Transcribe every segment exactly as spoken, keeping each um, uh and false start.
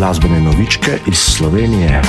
glasbene novičke iz Slovenije.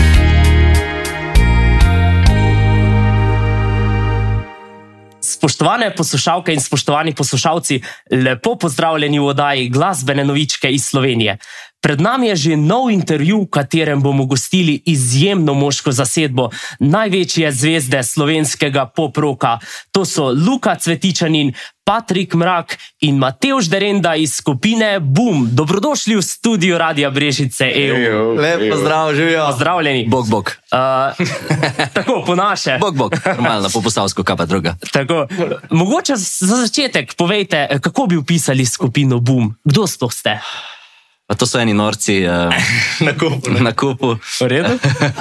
Spoštovane poslušalke in spoštovani poslušalci, lepo pozdravljeni v oddaji Glasbene novičke iz Slovenije. Pred nami je že nov intervju, v katerem bomo gostili izjemno moško zasedbo največje zvezde slovenskega pop-roka. To so Luka Cvetičanin, Patrik Mrak in Matevž Derenda iz skupine Boom. Dobrodošli v studiu Radia Brežice E U. Lep pozdrav, živijo. Pozdravljeni. Bog, bog. Uh, tako, po naše. Bog, bog. Normalno, po posavsko, kaj pa druga. Tako, mogoče za začetek povejte, kako bi opisali skupino Boom? Kdo sploh ste? Pa to so eni norci uh, na kupu. Na kupu. V redu?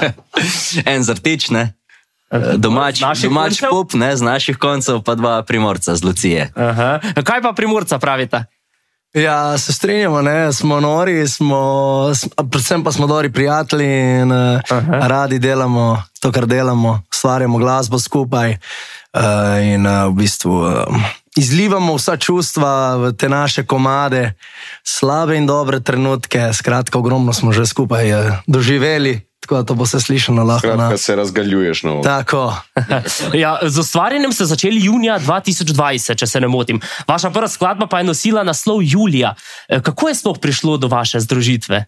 En zrtič, ne? Domač, domač pop, ne, z naših koncev, pa dva primorca z Lucije. Aha. Kaj pa primorca pravite? Ja, se strinjamo, ne, smo nori, smo, predvsem pa smo dobri prijatelji in Aha. radi delamo to, kar delamo, ustvarjamo glasbo skupaj uh, in uh, v bistvu uh, izlivamo vsa čustva v te naše komade, slabe in dobre trenutke, skratka, ogromno smo že skupaj uh, doživeli. Tako da to bo se slišano lahko. Skratka, se razgaljuješ novo. Tako. Ja, z ustvarjanjem ste začeli junija dva tisoč dvajset, če se ne motim. Vaša prva skladba pa je nosila naslov Julija. Kako je sploh prišlo do vaše združitve?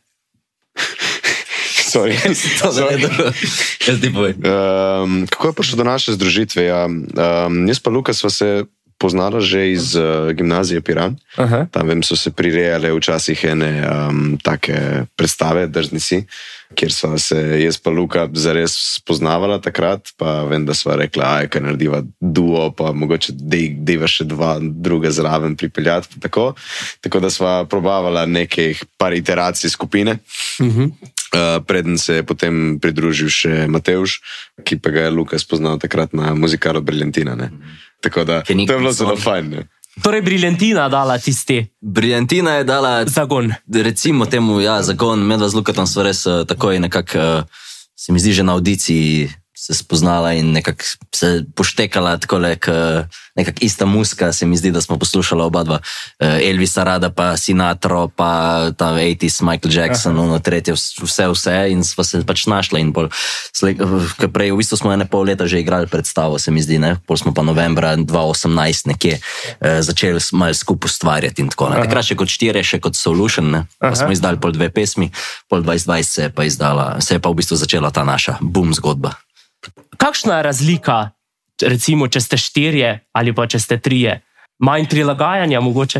Sorry. Sorry. Jaz ti povem. Um, kako je prišlo do naše združitve? Ja, um, jaz pa Luka sva se poznala že iz uh, gimnazije Piran. Aha. Tam vem, so se prirejale včasih ene um, take predstave, drzni si, kjer sva se jaz pa Luka zares spoznavala takrat, pa vem, da sva rekla, aj, kaj narediva duo, pa mogoče dej, dejva še dva druga zraven pripeljati. Tako, tako da sva probavala nekih par iteracij skupine. Uh-huh. Uh, preden se je potem pridružil še Matevž, ki pa ga je Luka spoznal takrat na muzikalu Briljantina. Ne? Tako da, to je bilo zelo fajn. Ne? Torej Briljantina dala tisti Briljantina je dala zagon. Recimo temu, ja, zagon. Medva z Lukatom sva res uh, takoj nekako, uh, se mi zdi, že na audiciji se spoznala in nekako se poštekala takole, nekako ista muska, se mi zdi, da smo poslušala oba dva. Elvisa Rada, pa Sinatra, pa ta osemdeseti Michael Jackson, ono tretje, vse, vse in sva se pač našla in pol, prej v bistvu smo ene pol leta že igrali predstavo, se mi zdi, ne, pol smo pa novembra dva tisoč osemnajst nekje začeli malo skupaj ustvarjati in tako. Takrat še kot štiri, še kot Solution, ne, pa smo izdali pol dve pesmi, pol dvajset dvajset se je pa izdala, se je pa v bistvu začela ta naša Boom zgodba. Kakšna je razlika, recimo, če ste štirje ali pa če ste trije? Manj prilagajanja mogoče?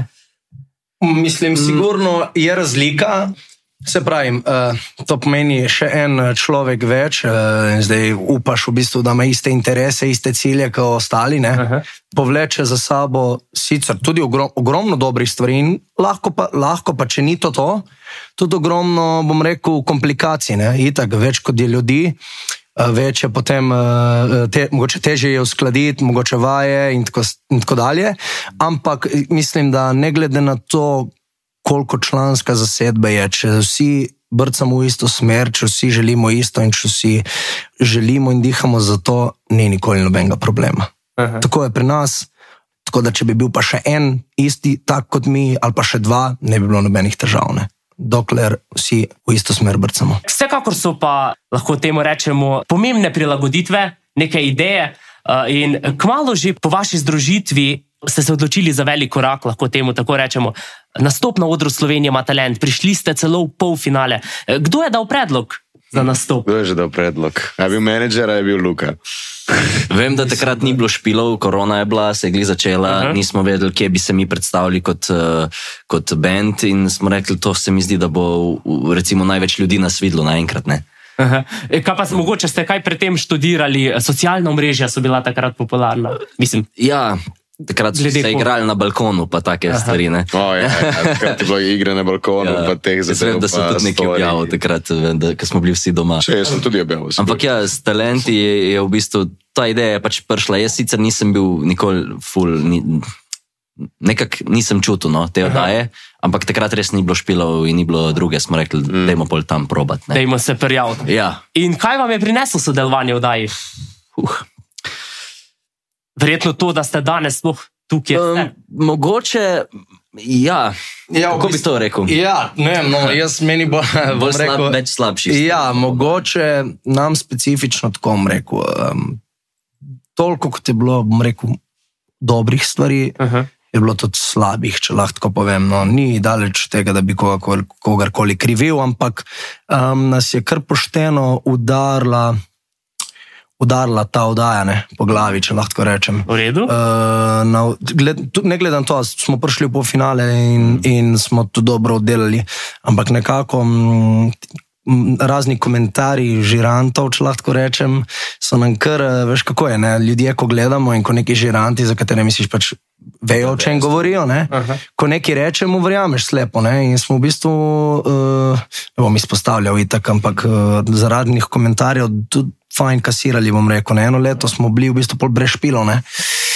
Mislim, sigurno je razlika. Se pravim, to pomeni še en človek več, zdaj upaš v bistvu, da ima iste interese, iste cilje kot ostali, ne? Povleče za sabo sicer tudi ogrom, ogromno dobrih stvari in lahko pa, lahko pa, če ni to to, tudi ogromno, bom rekel, komplikacij, ne? Itak, več kot je ljudi, več je potem, te, mogoče težje je uskladiti, mogoče vaje in tako, in tako dalje, ampak mislim, da ne glede na to, koliko članska zasedba je, če vsi brcamo v isto smer, če vsi želimo isto in če vsi želimo in dihamo za to, ni nikoli nobenega problema. Aha. Tako je pri nas, tako da če bi bil pa še en isti tak kot mi, ali pa še dva, ne bi bilo nobenih težav, ne. Dokler vsi v isto smer brcamo. Vsekakor so pa, lahko temu rečemo, pomembne prilagoditve, neke ideje in kmalu že po vaši združitvi ste se odločili za velik korak, lahko temu tako rečemo. Nastop na odru Slovenija ima talent, prišli ste celo v polfinale. Kdo je dal predlog za nastop? Kdo je že dal predlog? Je bil menedžer, je bil Luka? Vem, da takrat ni bilo špilov, korona je bila, se je glih začela, uh-huh. Nismo vedeli, kje bi se mi predstavili kot, kot band in smo rekli, to se mi zdi, da bo recimo največ ljudi nas videlo naenkrat, ne. Aha. Kaj pa mogoče ste kaj pred tem študirali, socialna omrežja so bila takrat popularna, mislim. Ja, takrat so se igrali na balkonu, pa take Aha. stvari, ne. O, ja, takrat je bilo igre na balkonu, ja, pa teh zasev, pa da so tudi nekaj objavil takrat, ko smo bili vsi doma. Še, jaz sem tudi objavil. Ampak ja, s talenti je, je v bistvu, ta ideja je pač prišla. Jaz sicer nisem bil nikoli full, ni, nekak nisem čutil, no, te oddaje, ampak takrat res ni bilo špilov in ni bilo druge, smo rekli, mm. dajmo pol tam probat, ne. Dajmo se prijaviti. Ja. In kaj vam je prineslo sodelovanje v oddaji? Uh. Verjetno to, da ste danes sploh tukaj. Um, mogoče, Ja, Ja, kako bi to rekel? Ja, ne, no, jaz meni bo, bom Bolj slab, rekel, več slabših. Ja, mogoče nam specifično tako bom rekel. Um, toliko, kot je bilo, bom rekel, dobrih stvari, uh-huh. je bilo tudi slabih, če lahko tako povem. No, ni daleč tega, da bi kogarkoli, kogarkoli krivil, ampak um, nas je kar pošteno udarila, udarila ta oddaja, ne, po glavi, če lahko tako rečem. V redu? Uh, na, gled, ne gledam to, smo prišli v polfinale in, in smo to dobro oddelali, ampak nekako m, m, razni komentarji žirantov, če lahko tako rečem, so nam kar, veš kako je, ne, ljudje, ko gledamo in ko neki žiranti, za katere misliš pač vejo, o čem govorijo, ne? Uh-huh. Ko neki rečemo, verjameš slepo, ne? In smo v bistvu, uh, ne bom izpostavljal itak, ampak uh, zaradi njih komentarjev tudi fajn kasirali, bom rekel, ne? Eno leto smo bili v bistvu pol brez špilov, ne?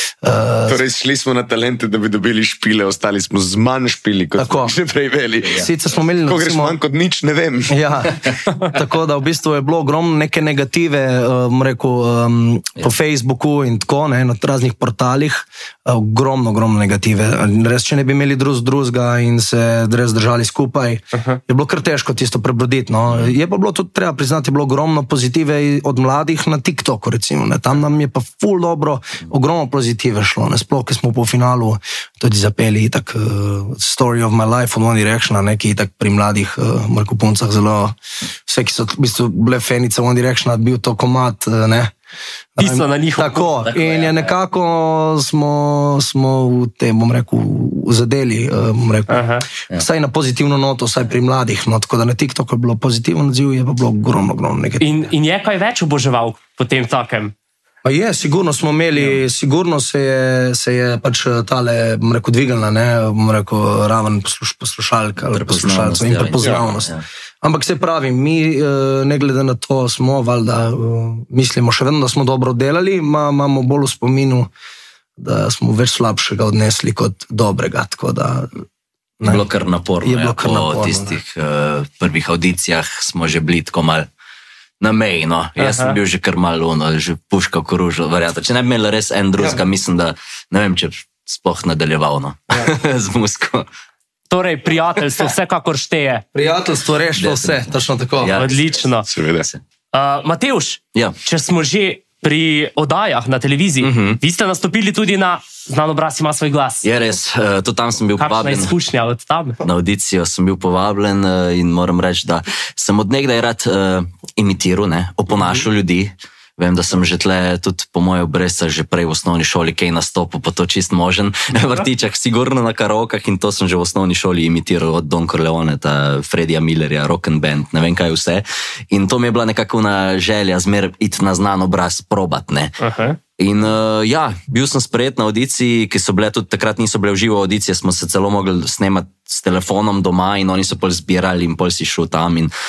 Uh, torej, šli smo na talente, da bi dobili špile, ostali smo z manj špili, kot tako. Smo že prej veli. Ja. Sicer smo imeli... Ko greš recimo, manj kot nič, ne vem. Ja, tako da v bistvu je bilo ogromno neke negative, um, rekel, um, ja. po Facebooku in tako, ne, na raznih portalih, ogromno, ogromno negative. Res, če ne bi imeli drug drugega in se res držali skupaj, uh-huh. je bilo kar težko tisto prebroditi. No. Je pa bilo tudi, treba priznati, je bilo ogromno pozitive od mladih na TikToku, recimo. Ne. Tam nam je pa ful dobro, ogromno pozitive šlo, ne, sploh, ki smo po finalu tudi zapeli tak uh, Story of my life od One Direction, neki tak pri mladih uh, Marko Puncah zelo, vse, ki so v bistvu bile fenice One Direction, bil to komad, uh, ne. Pisno na njihov. Tako, tako in je nekako smo, smo v tem, bom rekel, zadeli, uh, bom rekel, aha, ja. Vsaj na pozitivno noto, vsaj pri mladih, no, tako da na TikToku je bilo pozitiven odziv, je pa bilo ogromno, ogromno nekaj. In, in je kaj več oboževal po tem takem? Pa je, sigurno smo imeli, ja. sigurno se je, se je pač tale, bom rekel, dvigalna, ne, bom rekel, raven posluš, poslušalk ali poslušalcev in prepoznavnost. Ja, ja. Ampak se pravi, mi, ne glede na to, smo, valjda, mislimo še vedno, da smo dobro delali, ma, imamo bolj v spominu, da smo več slabšega odnesli kot dobrega, tako da... Ne. Je bilo kar naporno, je bilo kar ja, naporno, po tistih uh, prvih audicijah smo že bili tako mal na meji, no. Jaz sem bil že kar malo, no, že puškal koružo, verjata. Če ne bi imeli res en drugega, ja. Mislim, da ne vem, če sploh nadaljeval, no, ja. z musko. Torej, prijateljstvo vsekakor šteje. Prijateljstvo rešilo vse, točno tako. Ja. Odlično. Seveda. Uh, Matevž, ja. Če smo že pri oddajah na televiziji, uh-huh. vi ste nastopili tudi na Znan obraz ima svoj glas. Je res, uh, tudi tam sem bil Kakšna povabljen. Kakšna izkušnja od tam? Na audicijo sem bil povabljen uh, in moram reči, da sem od nekdaj rad uh, imitiral, ne, oponašal uh-huh. ljudi. Vem, da sem že tle, tudi po moje obresah, že prej v osnovni šoli kaj nastopil, pa to čist možen. Vrtičak, sigurno na karaokah in to sem že v osnovni šoli imitiral od Don Corleone, ta Freddija Millerja, Rock and Band, ne vem kaj vse. In to mi je bila nekakvna želja zmer iti na Znan obraz probat, ne. Uh-huh. In uh, ja, bil sem sprejet na audiciji, ki so bile tudi, takrat niso bile v živo audicije, smo se celo mogli snemati s telefonom doma in oni so pol zbirali in pol si šel tam in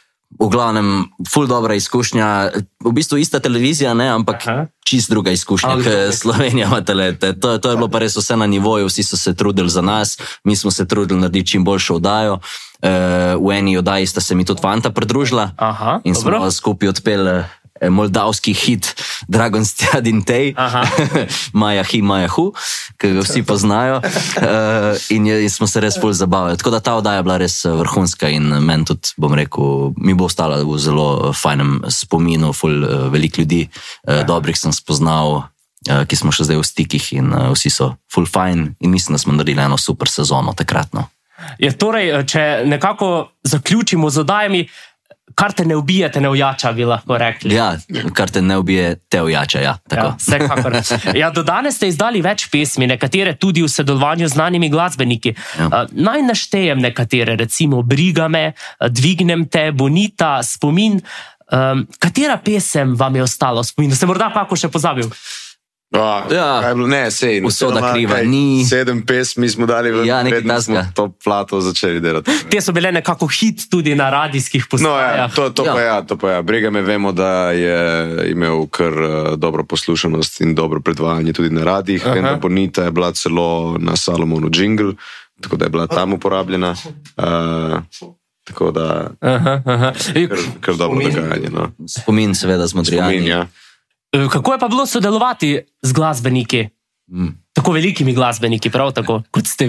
v glavnem, ful dobra izkušnja, v bistvu ista televizija, ne, ampak aha. Čist druga izkušnja, ker Slovenija ima talente. To, to je bilo pa res vse na nivoju, vsi so se trudili za nas, mi smo se trudili narediti čim boljšo oddajo. Uh, v eni oddaji sta se mi tudi fanta pridružila aha, in smo dobro. Skupaj odpeli moldavski hit Dragon Stjadin Tej, Maja Hi, Maja Hu, ki ga vsi poznajo uh, in, je, in smo se res ful zabavili. Tako da ta oddaja bila res vrhunska in meni tudi, bom rekel, mi bo ostala v zelo fajnem spominu, ful uh, veliko ljudi, uh, dobrih sem spoznal, uh, ki smo še zdaj v stikih in uh, vsi so ful fajn in mislim, da smo naredili eno super sezono takratno. Je torej, če nekako zaključimo z oddajami, kar te ne ubije, te ne ojača, bi lahko rekli. Ja, kar te ne ubije, te ojača, ja. Tako. Ja, vsekakor. Ja, do danes ste izdali več pesmi, nekatere tudi v sodelovanju z znanimi glasbeniki. Ja. Uh, naj naštejem nekatere, recimo Briga me, Dvignem te, Bonita, Spomin. Um, katera pesem vam je ostala v spominu? Ste morda kako še pozabil? Oh, ja, ne, sej, Usoda kriva ni. Sedem pesmi smo dali v ja, predtem smo to plato začeli delati. Te so bile nekako hit tudi na radijskih postajah. No, ja, to, to, ja. Pa ja, to pa ja. Briga me, vemo, da je imel kar uh, dobro poslušanost in dobro predvajanje tudi na radijih. Vem, da Bonita je bila celo na Salomonu jingle, tako da je bila tam uporabljena. Uh, tako da aha, aha. Kar, kar dobro dogajanje. No. Spomin seveda z Modrijani. Spomin, ja. Kako je pa bilo sodelovati z glasbeniki? Mm. Tako velikimi glasbeniki, prav tako, kot ste vi?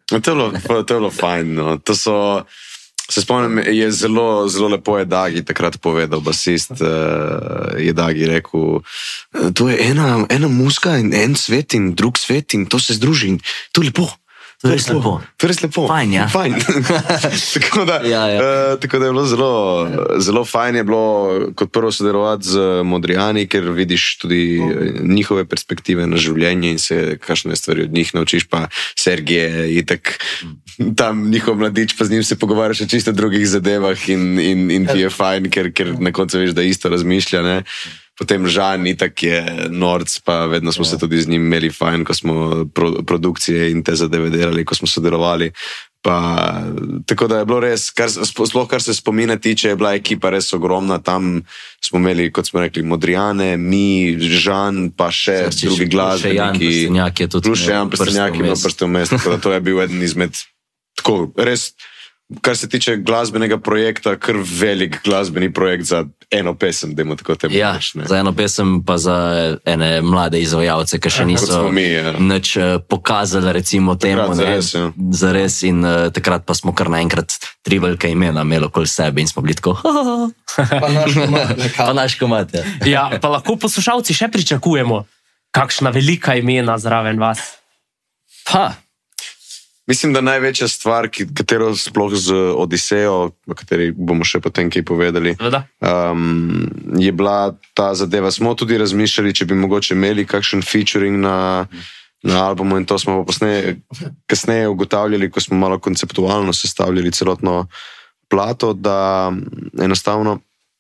To je bilo, to je bilo fajn. No. To so, se spomnim, je zelo, zelo lepo je Dagi takrat povedal, basist uh, je Dagi rekel, to je ena, ena muzika in en svet in drug svet in to se združi in to je lepo. To je res lepo. To je res lepo. Fajn, ja. Fajn. tako, da, ja, ja. Uh, tako da je bilo zelo, zelo fajn je bilo kot prvo sodelovati z Modrijani, ker vidiš tudi njihove perspektive na življenje in se kakšne stvari od njih naučiš, pa Sergije je tak tam njihov mladič, pa z njim se pogovarjaš o čisto drugih zadevah in, in, in ti je fajn, ker, ker na koncu veš, da isto razmišlja, ne. Potem Žan itak je norc, pa vedno smo ja. se tudi z njim imeli fajn, ko smo pro, produkcije in te zadeve delali, ko smo sodelovali. Pa, tako da je bilo res, kar, sploh kar se spomina tiče, je bila ekipa res ogromna. Tam smo imeli, kot smo rekli, Modrijane, mi, Žan, pa še Zrčiš, drugi glasbeniki. Plus še Jan Prstenjak je tudi plus še Jan Prstenjak imel prste v mestu. Tako da to je bil eden izmed, tako res, kar se tiče glasbenega projekta, kar velik glasbeni projekt za eno pesem, dajmo tako temu ja, reči. Za eno pesem pa za ene mlade izvajalce, ki še niso mi, ja. nič pokazali recimo temu. Takrat, zares, ja. Zares in uh, takrat pa smo kar naenkrat tri velika imena imeli okoli sebe in smo bili tako Pa naš komat. Pa naš komat, ja. Ja, pa lahko poslušalci še pričakujemo kakšna velika imena zraven vas. Ha. Mislim, da največja stvar, katero sploh z Odisejo, o kateri bomo še potem kaj povedali, um, je bila ta zadeva. Smo tudi razmišljali, če bi mogoče imeli kakšen featuring na, na albumu in to smo pa posneje, kasneje ugotavljali, ko smo malo konceptualno sestavljali celotno plato, da enostavno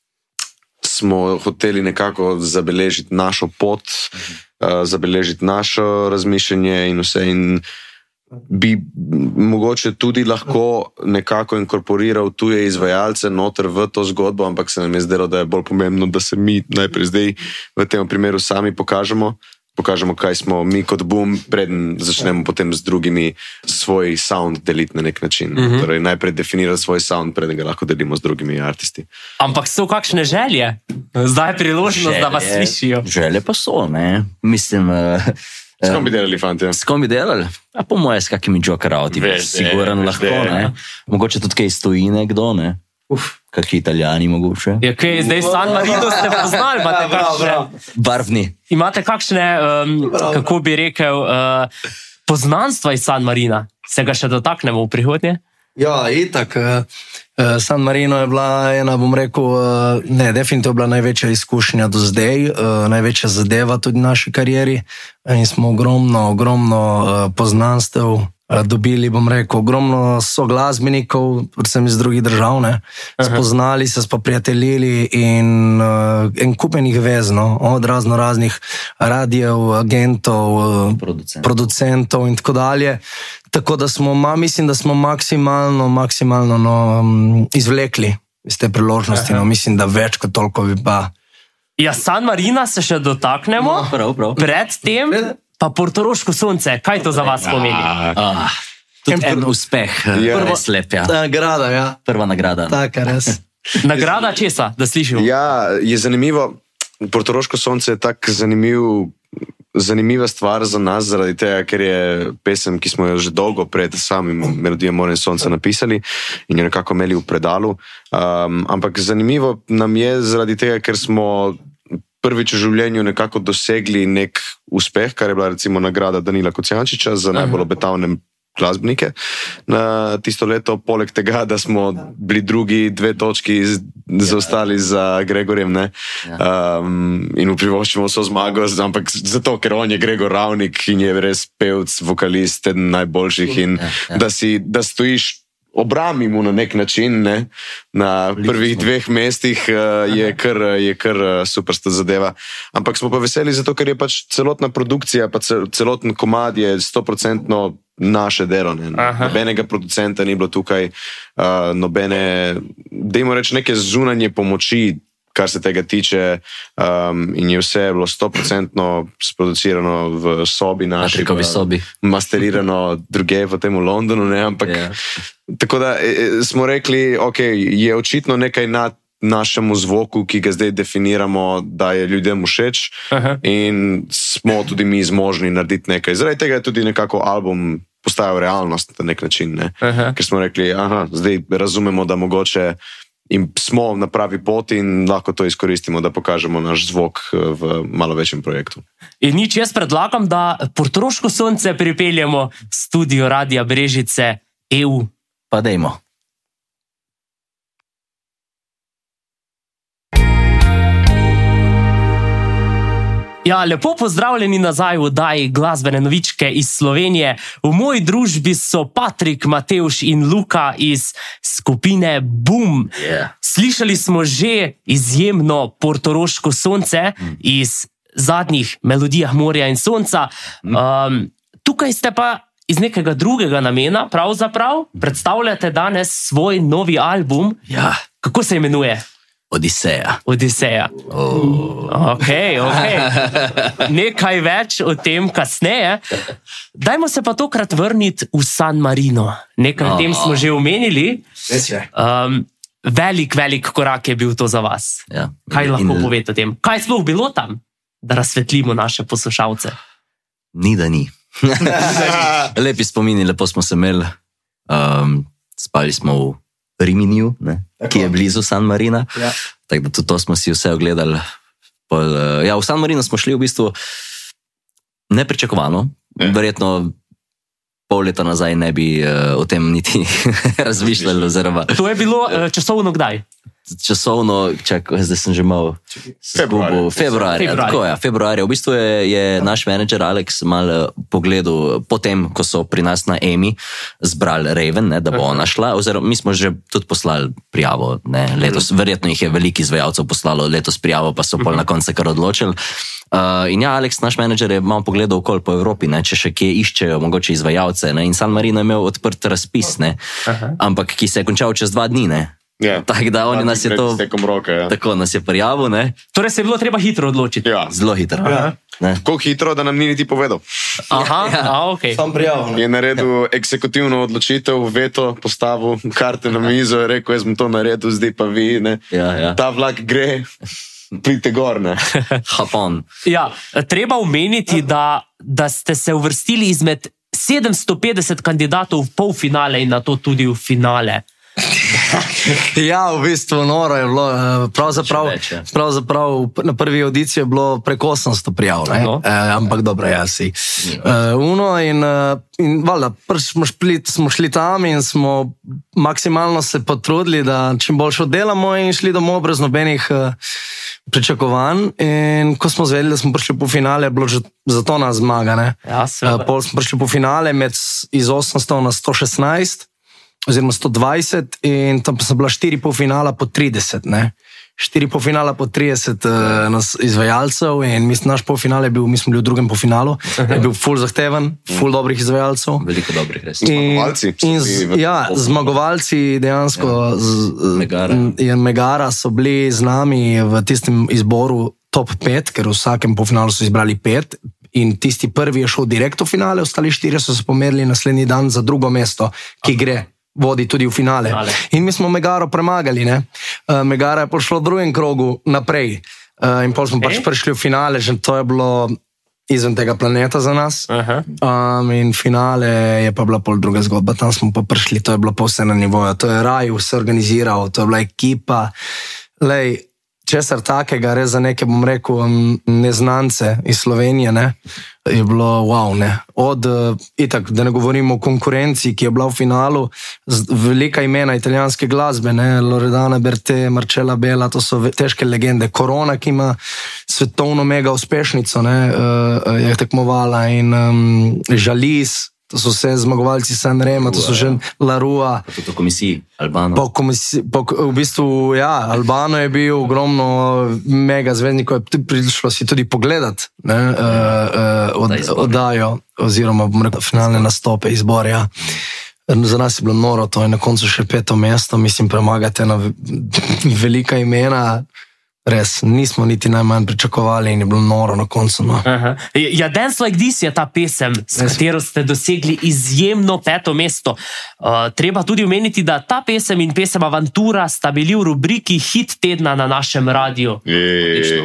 smo hoteli nekako zabeležiti našo pot, uh, zabeležiti našo razmišljanje in vse in bi mogoče tudi lahko nekako inkorporiral tuje izvajalce noter v to zgodbo, ampak se nam je zdelo, da je bolj pomembno, da se mi najprej zdaj v tem primeru sami pokažemo, pokažemo, kaj smo mi kot Boom, preden začnemo potem z drugimi svoj sound deliti na nek način. Uh-huh. Torej najprej definirati svoj sound, preden ga lahko delimo z drugimi artisti. Ampak so kakšne želje? Zdaj je priložnost, želje, da vas slišijo. Želje pa so, ne? Mislim... Uh... S kom bi delali, fantje? S kom bi delali? A po moje, s kakimi jokerauti. Siguran lahko, ne? Mogoče tudi kaj stoji nekdo, ne? Uf, kakšni Italijani mogoče. Ja, kaj, zdaj San Marino ste poznali, imate ja, kakšne... Barvni. Imate kakšne, um, kako bi rekel, uh, poznanstva iz San Marina? Se ga še dotaknemo v prihodnje? Ja, itak. San Marino je bila ena, bom rekel, ne, definitivno bila največja izkušnja do zdaj, največja zadeva tudi v naši karieri in smo ogromno, ogromno poznanstev dobili, bom rekel, ogromno soglasbenikov, predvsem iz drugih držav, ne, spoznali se, spoprijateljili in en kupenih vez, no, od razno raznih radijev, agentov, Producent. producentov in tako dalje. Tako da smo, ma, mislim, da smo maksimalno, maksimalno no, izvlekli iz te priložnosti. No, mislim, da več kot toliko bi pa... Ja, San Marina se še dotaknemo. No, prav, prav. Pred tem pa Portoroško sonce. Kaj to za vas pomeni? Ah, tudi en uspeh. Ja. Prva slepja. Nagrada, ja. Prva nagrada. Taka, res. Nagrada česa, da slišimo? Ja, je zanimivo. Portoroško sonce je tak zanimiv zanimiva stvar za nas, zaradi tega, ker je pesem, ki smo jo že dolgo pred samim Melodijo More in sonca napisali in jo nekako imeli v predalu. Um, ampak zanimivo nam je zaradi tega, ker smo prvič v življenju nekako dosegli nek uspeh, kar je bila recimo nagrada Danila Kocijančiča za najbolj obetavne glasbenike na tisto leto, poleg tega, da smo bili drugi dve točki zaostali za Gregorjem, ne? Um, in privoščimo vso zmago, ampak zato, ker on je Gregor Ravnik in je res pevc, vokalist, eden najboljših in ja, ja. Da, si, da stojiš obrami mu na nek način, ne? Na prvih dveh mestih uh, je, kar, je kar super sta zadeva. Ampak smo pa veseli zato, ker je pač celotna produkcija, pa celoten komad je sto procentno naše delo. Ne? Nobenega producenta ni bilo tukaj, uh, nobene, dajmo reči, neke zunanje pomoči, kar se tega tiče, um, in je vse bilo sto procentno sproducirano v sobi naši. Na sobi. Masterirano druge v tem v Londonu, ne? Ampak yeah. Tako da e, smo rekli, ok, je očitno nekaj na našemu zvoku, ki ga zdaj definiramo, da je ljudem všeč. Aha. In smo tudi mi zmožni narediti nekaj. Zaradi tega je tudi nekako album postajajo realnost na nek način. Ne? Ker smo rekli, aha, zdaj razumemo, da mogoče in smo na pravi poti in lahko to izkoristimo, da pokažemo naš zvok v malo večjem projektu. In nič, jaz predlagam, da Portoroško sonce pripeljemo v studio Radia Brežice E U. Pa dejmo. Ja, lepo pozdravljeni nazaj v oddaji Glasbene novičke iz Slovenije. V moji družbi so Patrik, Matevž in Luka iz skupine Boom. Yeah. Slišali smo že izjemno Portoroško sonce mm. iz zadnjih Melodijah morja in sonca. Mm. Um, tukaj ste pa iz nekega drugega namena, pravzaprav, predstavljate danes svoj novi album. Ja. Kako se imenuje? Odiseja. Odiseja. Oh. Ok, ok. Nekaj več o tem kasneje. Dajmo se pa tokrat vrniti v San Marino. Nekaj o tem smo že omenili. Um, velik, velik korak je bil to za vas. Ja. Kaj lahko In... povete o tem? Kaj sploh bilo tam, da razsvetlimo naše poslušalce? Ni, da ni. Lepi spomini, lepo smo se imeli. Um, spali smo v Riminiju, ne, ki je blizu San Marina. Ja. Tako da tudi to smo si vse ogledali. Pol, ja, v San Marino smo šli v bistvu nepričakovano. Ja. Verjetno pol leta nazaj ne bi uh, o tem niti razmišljali. Oziroma. To je bilo uh, časovno kdaj? Časovno, čakaj, zdaj sem že mal Februarja. Februarja, tako je, februarja. V bistvu je, je naš menedžer Alex mal pogledal, potem, ko so pri nas na Emi zbrali Raven, ne, da bo ona šla, oziroma mi smo že tudi poslali prijavo, ne, letos, verjetno jih je veliko izvajalcev poslalo letos prijavo, pa so pol na koncu kar odločili. Uh, in ja, Alex, naš menedžer, je malo pogledal okoli po Evropi, ne, če še kje iščejo mogoče izvajalce, ne, in San Marino je imel odprt razpis, ne, ampak ki se je končal čez dva dni, ne. Ja. Tako da oni nas je to roke, ja. Tako nas je prijavil, ne? Torej se je bilo treba hitro odločiti. Ja. Zelo hitro. Ja. Tako hitro, da nam ni niti povedal. Aha, ja. A, ok. Sam prijavil. Je naredil eksekutivno odločitev, veto, postavil karte na mizo, je rekel, jaz bom to naredil, zdaj pa vi, ne. Ja, ja. Ta vlak gre, pridite gor, ne. Hapon. Ja, treba omeniti, da, da ste se uvrstili izmed sedemsto petdeset kandidatov v polfinale in na to tudi v finale. Ja, v bistvu noro je bilo. Pravzaprav, več, ja. pravzaprav na prvi audiciji je bilo preko osemsto prijav, ne? No. E, ampak dobro, ja, si. E, uno in, in valjda, prvič smo šli, smo šli tam in smo maksimalno se potrudili, da čim boljše oddelamo in šli domov brez nobenih uh, pričakovanj. In ko smo zvedeli, da smo prišli po finale, je bilo že zato nas zmaga, ne? Ja, e, pol smo prišli po finale med iz osemsto na sto šestnajst. Oziroma sto dvajset in tam so bila štiri polfinala po trideset, ne. Štiri polfinala po trideset uh, nas izvajalcev in mislim, naš polfinal je bil, mi smo bili v drugem polfinalu, je bil ful zahteven, ful dobrih izvajalcev. Veliko dobrih, res. Zmagovalci. In, z, ja, zmagovalci dejansko ja. z, Megara. Je Megara so bili z nami v tistem izboru top pet, ker v vsakem polfinalu so izbrali pet. In tisti prvi je šel direkt v finale, ostali štiri so se pomerili naslednji dan za drugo mesto, ki gre vodi tudi v finale. finale. In mi smo Megaro premagali, ne. Uh, Megara je prišla v drugem krogu naprej. Uh, in pol smo pač prišli v finale, že to je bilo izven tega planeta za nas. Um, in finale je pa bila pol druga zgodba, tam smo pa prišli, to je bilo pa vse na nivoju. To je Raju vse organiziral, to je bila ekipa. Lej, česar takega, res za neke, bom rekel, neznance iz Slovenije, ne, je bilo wow, ne. Od, itak, da ne govorimo o konkurenci, ki je bila v finalu, velika imena italijanske glasbe, ne, Loredana Bertè, Marcella Bella, to so težke legende. Corona, ki ima svetovno mega uspešnico, ne, je tekmovala in um, Žalis, to so vse zmagovalci Sanrema, to so že Larua. Pa tudi v komisiji, Albano. Po komisiji, po, v bistvu, ja, Albano je bil ogromno mega zvezdnikov, je prišlo si tudi pogledat, ne, uh, uh, od, oddajo, oziroma, bom rekel, finalne nastope, izbor, ja. Za nas je bilo noro, to je na koncu še peto mesto, mislim, premagate na velika imena. Res, nismo niti najmanj pričakovali in je bilo noro na koncu. No. Ja, Dance Like This je ta pesem, s katero ste dosegli izjemno peto mesto. Uh, treba tudi omeniti, da ta pesem in pesem Avantura sta bili v rubriki Hit tedna na našem radiju.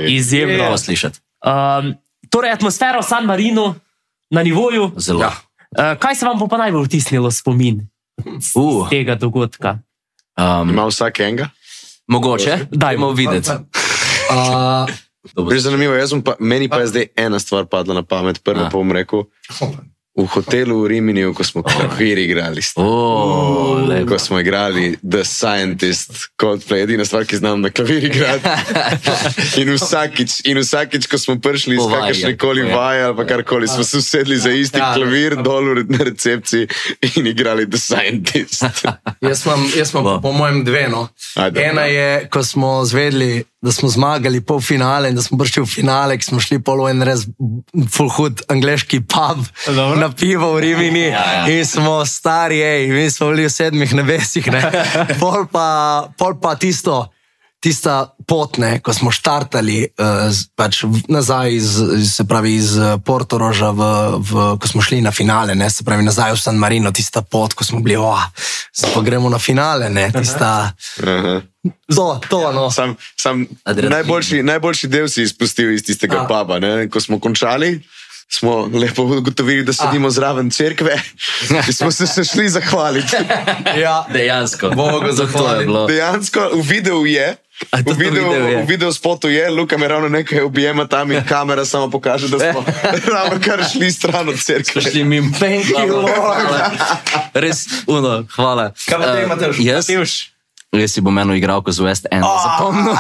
Izjemno. Poslišati. Um, torej, atmosfera v San Marinu na nivoju. Zelo. Ja. Uh, kaj se vam pa najbolj vtisnilo spomin Uh. tega dogodka? Um, Ima vsak enega? mogoče, dajmo videti. Uh, Že zanimivo, jaz sem pa, meni pa je zdaj ena stvar padla na pamet. Prvo A. pa bom rekel, v hotelu v Riminiju, ko smo klavir igrali, Oh, ko smo igrali The Scientist, Coldplay, edina stvar, ki znam na klavir igrati. In vsakič, in vsakič, ko smo prišli iz Po vaji, kakršne koli ja. vaje ali pa karkoli, smo se usedli za isti Ja. klavir dol na recepciji in igrali The Scientist. Jaz imam, jaz imam Wow. po mojem dve. No. Ajde. Ena je, ko smo zvedeli, da smo zmagali pol finale in da smo prišli v finale, ki smo šli pol v en res full hud angleški pub Dobro. na pivo v Rimini Ja, ja. in smo stari, ej, mi smo bili v sedmih nebesih. Ne. Pol, pa, pol pa tisto, tista pot, ne, ko smo štartali uh, z, pač v, nazaj iz, se pravi iz uh, Portoroža, v, v, ko smo šli na finale, ne, se pravi nazaj v San Marino, tista pot, ko smo bili, oh, zdaj pa gremo na finale, ne, tista, Aha. to, to, no. Sam, sam Adrenalin. najboljši, najboljši del si izpustil iz tistega A. puba. Ne? Ko smo končali, smo lepo ugotovili, da sedimo zraven cerkve in smo se še šli zahvaliti. Ja, Dejansko. Bogu To je zahvali. bilo. Dejansko v videu je. A V tudi v videu, videu je. v video spotu je, Luka me ravno nekaj objema tam in kamera samo pokaže, da smo ravno kar šli stran od cerkve. Šli mimo. Thank you, Lord. Res, uno, hvala. Kaj pa te Eh, imate, Jaz, jaz si bom eno igralko z West Enda Ah. zapomnil.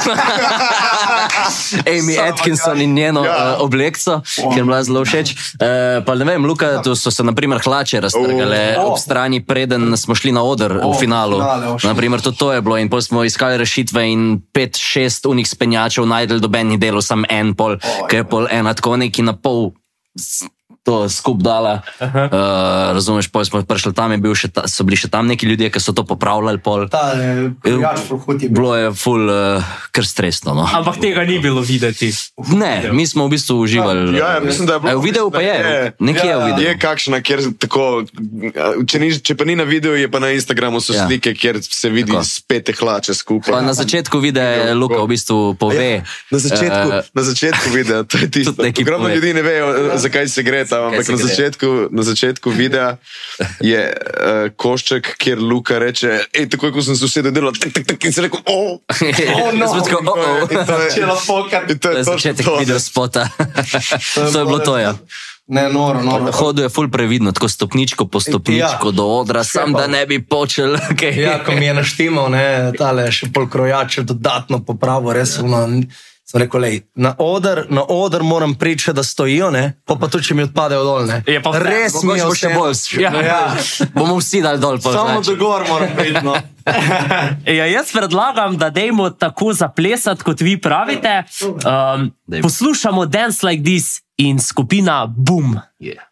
Amy Atkinson in njeno Ja. uh, oblekco, ki je bila zelo všeč. Uh, pa ne vem, Luka, tu so se naprimer hlače raztrgale Oh. ob strani, preden smo šli na oder v Oh, finalu. finale, oh, Naprimer, tudi to je bilo in potem smo iskali rešitve in pet, šest unih spenjačev najdel dobenih delov, sam en pol, Oh, ki je pol ena tako neki na pol s- to skup dala. Uh, razumeš, pol smo prišli tam, je bil še ta, so bili še tam neki ljudje, ki so to popravljali pol. Ta krojač full hud je bil. Bilo je ful uh, kar stresno. No. Ampak tega ni bilo videti. Ne, mi smo v bistvu uživali. Ja, ja, mislim, da je bilo. A v videu pa je, nekje je v videu. Je kakšna, kjer tako, če, ni, če pa ni na videu, je pa na Instagramu so Ja. slike, kjer se vidi Tako. spete hlače skupaj. Pa na začetku videa Luka v bistvu pove. Na začetku, eh, na začetku videa, to je tisto. Tudi nekaj Ogromno pove. ljudi ne vejo, zakaj se gre tam, ampak se na gre. začetku, na začetku videa je uh, košček, kjer Luka reče, ej, takoj ko sem se usedel delal, tak, tak, tak, in se rekel, oh, Oh, no. Tako, oh, oh. In to je- Začela pokati. in to To je je točno začetek to. video spota. To je bilo to, ja. Ne, noro, noro. Hodil je ful previdno, tako stopničko po stopničko Ja. do odra, sam da ne bi počel. Okay. Ja, ko mi je naštimal, ne, tale še pol krojače dodatno popravo, res ono, sem rekel, lej, na oder, na oder moram pričati, da stojijo, ne, pa pa tudi, če mi odpadejo dol, ne. Je pa vse, res mi je Mogoče bo še vseeno. bolj. Ja. Ja. Bomo vsi dali dol. pol Samo hlače. do gor moram priti, no. Ja, jaz predlagam, da dejmo tako zaplesati, kot vi pravite. Um, Dajmo. poslušamo Dance Like This in skupina Boom. Yeah.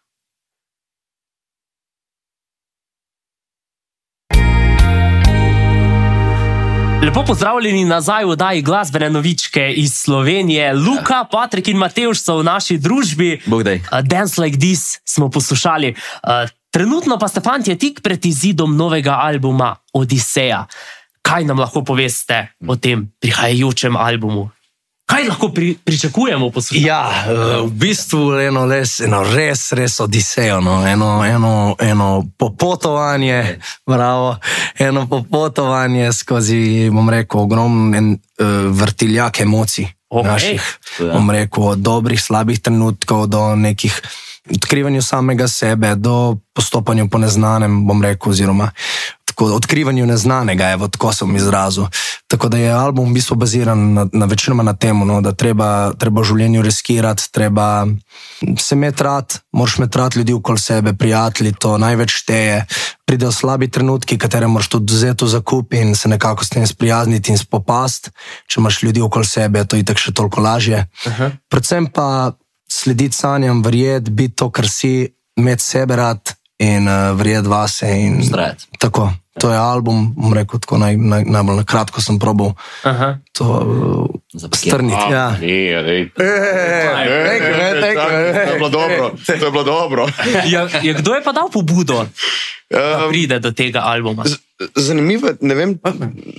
Lepo pozdravljeni nazaj v oddaji Glasbene novičke iz Slovenije. Luka, Patrik in Matevž so v naši družbi. Bog daj. Uh, Dance Like This smo poslušali. Uh, trenutno pa ste fantje tik pred izidom novega albuma Odiseja. Kaj nam lahko poveste o tem prihajajočem albumu? Kaj lahko pri, pričakujemo poslušati? Ja, eh, v bistvu eno, les, eno res, res odisejo, no. eno, eno, eno popotovanje, bravo, eno popotovanje skozi, bom rekel, ogromen uh, vrtiljak emocij. Okej. Naših, To je. bom rekel, od dobrih, slabih trenutkov do nekih odkrivanju samega sebe, do postopanju po neznanem, bom rekel, oziroma tako, odkrivanju neznanega, evo, tako sem izrazil. Tako da je album v bistvu baziran na, na večinoma na tem, no, da treba, treba v življenju riskirati, treba se imeti rad, moraš imeti rad ljudi okoli sebe, prijatelji, to največ šteje. Pridejo slabi trenutki, katere moraš tudi vzeti v zakup in se nekako s tem sprijazniti in spopasti. Če imaš ljudi okoli sebe, je to itak še toliko lažje. Aha. Predvsem pa slediti sanjam, verjeti, biti to, kar si, imeti sebe rad in uh, verjeti vase. In, Vztrajati. tako, to je album, bom rekel, tako naj, naj, najbolj na kratko sem probal Aha. to uh, Zapakirati. strniti. Ja. Nije, dej. thank you, man, thank you, man. To je bilo dobro, to je bilo dobro. Ja, ja, kdo je pa dal pobudo, da Um, pride do tega albuma? z- Zanimivo, ne vem,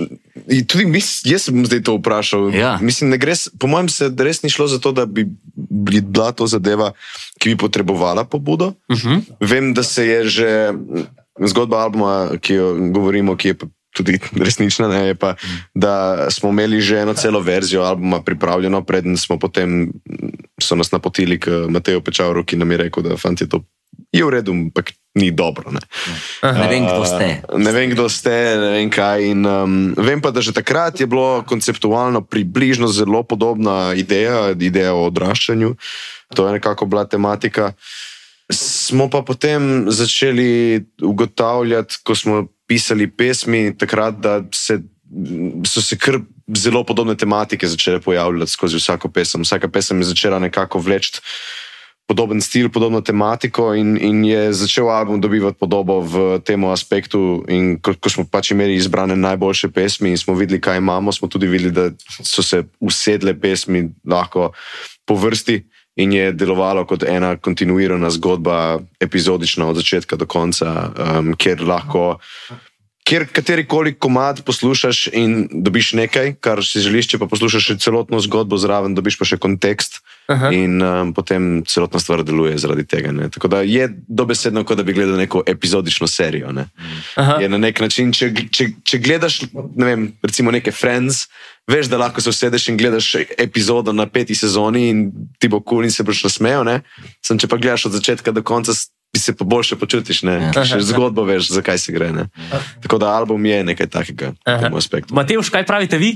tudi mis, jaz sem zdaj to vprašal. Ja. Mislim, ne gre, po mojem se res ni šlo za to, da bi bila to zadeva, ki bi potrebovala pobudo. Uh-huh. Vem, da se je že zgodba albuma, ki jo govorimo, ki je pa tudi resnična, ne, je pa, da smo imeli že eno celo verzijo albuma pripravljeno, preden smo potem so nas napotili k Mateju Pečavru, ki nam je rekel, da fant je to je v redu, ampak ni dobro. Ne, ne vem, kdo ste. Uh, ne vem, kdo ste, ne vem kaj. In, um, vem pa, da že takrat je bilo konceptualno približno zelo podobna ideja, ideja o odraščanju. To je nekako bila tematika. Smo pa potem začeli ugotavljati, ko smo pisali pesmi, takrat, da se, so se kar zelo podobne tematike začele pojavljati skozi vsako pesem. Vsaka pesem je začela nekako vleči podoben stil, podobno tematiko in, in je začel album dobivati podobo v tem aspektu in ko, ko smo pač imeli izbrane najboljše pesmi in smo videli, kaj imamo, smo tudi videli, da so se usedle pesmi lahko po vrsti in je delovalo kot ena kontinuirana zgodba, epizodična od začetka do konca, um, kjer lahko kjer katerikoli komad poslušaš in dobiš nekaj, kar si želiš, če pa poslušaš še celotno zgodbo zraven, dobiš pa še kontekst. Aha. In um, potem celotna stvar deluje zaradi tega. Ne? Tako da je dobesedno, kot da bi gledal neko epizodično serijo. Ne? Je na nek način, če, če, če gledaš, ne vem, recimo neke Friends, veš, da lahko se usedeš in gledaš epizodo na peti sezoni in ti bo cool in se boš nasmejal, ne? Sem, če pa gledaš od začetka do konca, bi se pa boljše počutiš, ne? Še zgodbo veš, zakaj se gre, ne? Tako da album je nekaj takega v tem aspektu. Matevž, kaj pravite vi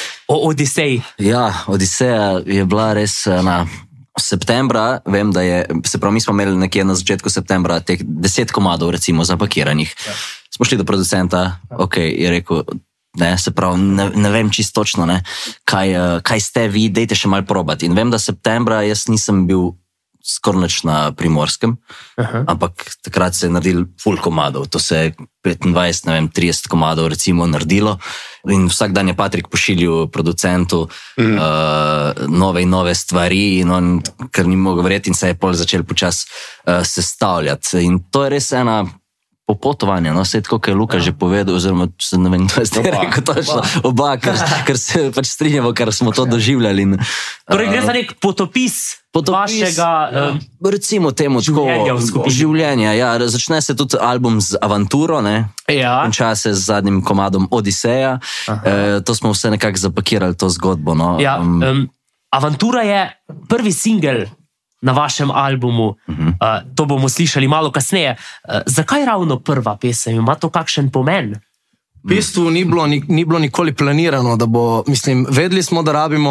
o Odiseji? Ja, Odiseja je bila res na septembra, vem, da je, se pravi, mi smo imeli nekje na začetku septembra teh deset komadov, recimo, zapakiranih. Ja. Smo šli do producenta, ok, je rekel, ne, se pravi, ne, ne vem čisto točno, ne, kaj, kaj ste vi, dejte še malo probati. In vem, da septembra jaz nisem bil skoraj nič na Primorskem, aha, ampak takrat se je naredil ful komadov, to se je petindvajset, ne vem, trideset komadov recimo naredilo in vsak dan je Patrik pošiljal producentu mm. uh, nove in nove stvari in on, ker ni mogel verjeti in se je pol začel počas uh, sestavljati in to je res ena popotovanje, no, vse tako, kaj je Luka ja. že povedal, oziroma, se ne vem, to je zdaj rekel točno, oba, ker, ker se pač strinjamo, ker smo to doživljali. In, torej, gre za nek potopis, potopis vašega ja. um, recimo temu življenja tako, življenja, ja, začne se tudi album z Avanturo, ne, ja. konča se z zadnjim komadom Odiseja, e, to smo vse nekako zapakirali, to zgodbo, no. Ja, um, um, Avantura je prvi singel na vašem albumu, uh-huh. uh, to bomo slišali malo kasneje. Uh, zakaj ravno prva pesem? Ima to kakšen pomen? V bistvu ni bilo, ni, ni bilo nikoli planirano, da bo, mislim, vedeli smo, da rabimo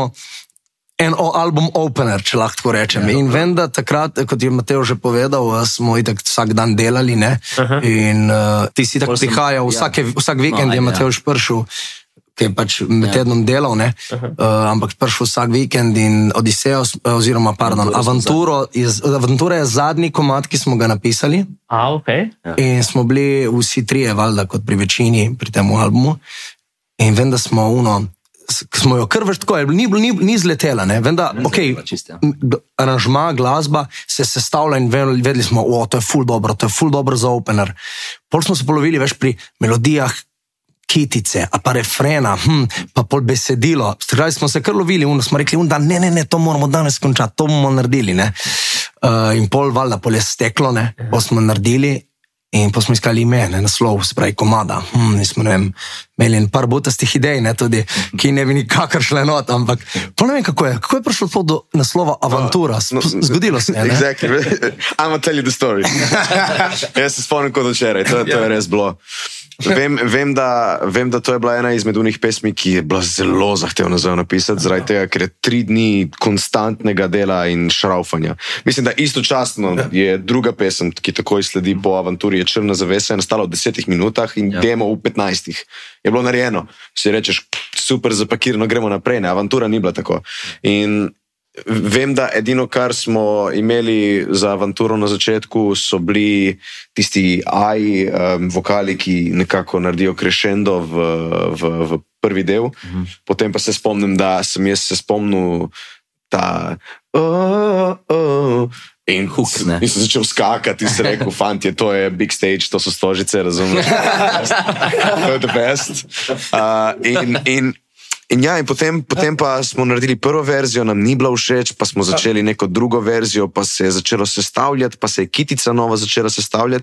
en album opener, če lahko tako rečem. Ja, in vem, da takrat, kot je Mateo že povedal, smo itak vsak dan delali, ne? Uh-huh. In uh, ti si tako prihajal, vsake, vsak vikend no, je Mateo ja. prišel, ki je pač med tednom delal, ne, uh-huh. uh, ampak prišel vsak vikend in Odisejo, oziroma, pardon, Avanturo, Avantura je zadnji komad, ki smo ga napisali. A, okej. Okay. In smo bili vsi trije, valjda, kot pri večini, pri tem albumu. In vem, da smo uno, smo jo kar več tako, ni, ni, ni zletela, ne, vem, da, okej, okay, aranžma, glasba se sestavlja in vedeli smo, o, to je ful dobro, to je ful dobro za opener. Pol smo se polovili več pri melodijah, kitice, a pa refrena, hm, pa pol besedilo. Strali smo se kar lovili, uno smo rekli, un dan, ne, ne, ne, to moramo danes končati, to bomo naredili, ne. Uh, in pol, valjda, pol je steklo, ne, pol smo naredili in pol smo iskali ime, ne, naslov, spravi komada. Hm, nismo, ne vem, imeli en par butastih idej, ne, tudi, ki ne bi nikakor šle not, ampak pol ne vem, kako je, kako je prišlo to do naslova Avantura? No, no, zgodilo se, ne? Exactly. I'm gonna tell you the story. Jaz se spomnim kot včeraj, to, to je res bilo. Vem, vem, da, vem, da to je bila ena izmed unih pesmi, ki je bila zelo zahtevna za napisati, zaradi tega, ker je tri dni konstantnega dela in šraufanja. Mislim, da istočasno je druga pesem, ki takoj sledi po Avanturi, je Črna zavesa, je nastala v desetih minutah in ja. demo v petnajstih. Je bilo narejeno. Si rečeš, super zapakirano, gremo naprej, ne, Avantura ni bila tako. In vem, da edino, kar smo imeli za Avanturo na začetku, so bili tisti aj um, vokali, ki nekako naredijo crescendo v, v, v prvi del. Mhm. Potem pa se spomnim, da sem jaz se spomnil ta oh, oh. In, Hook, ne. in sem začel skakati in sem rekel, fantje, to je big stage, to so stožice, razumeš? To je the best. Uh, in, in, in ja, in potem, potem pa smo naredili prvo verzijo, nam ni bila všeč, pa smo začeli neko drugo verzijo, pa se je začelo sestavljati, pa se je kitica nova začela sestavljati